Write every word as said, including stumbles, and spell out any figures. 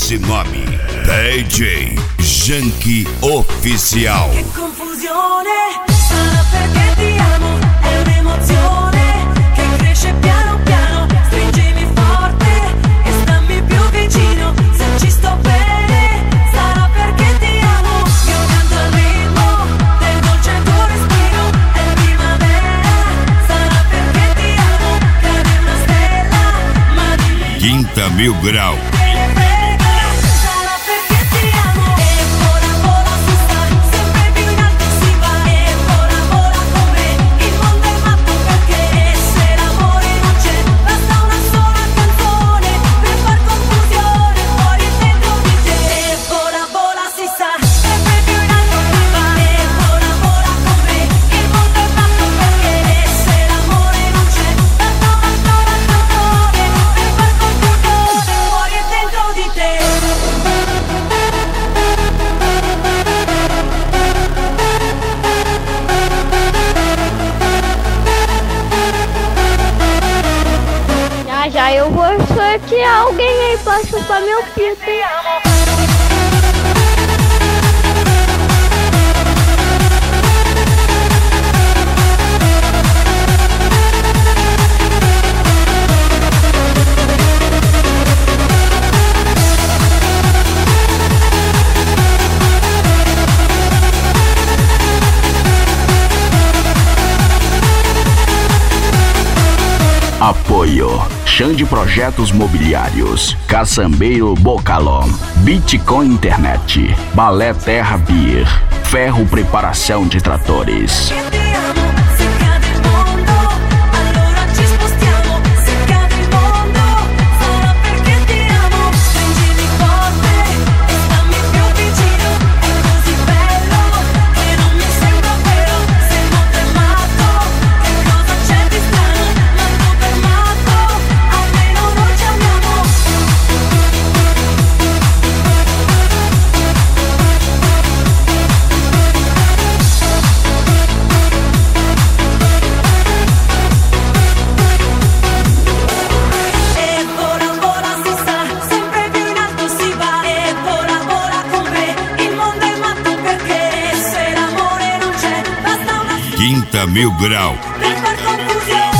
esse nome: D J Janky Oficial. Che confusione, sarà perché ti amo, è un'emozione che cresce piano piano. Stringimi forte e stammi più vicino, se ci sto bene, sarà perché ti amo. Io canto al ritmo del dolce tuo respiro, è primavera, sarà perché ti amo. Cade una stella, ma dimmi Quinta Mil Grau. Já eu vou sortear alguém aí pra chupar meu pito, hein? Apoio: Xande Projetos Mobiliários, Caçambeiro Bocaló, Bitcoin Internet, Balé Terra Beer, Ferro Preparação de Tratores. Quinta Mil Grau. per far confusione.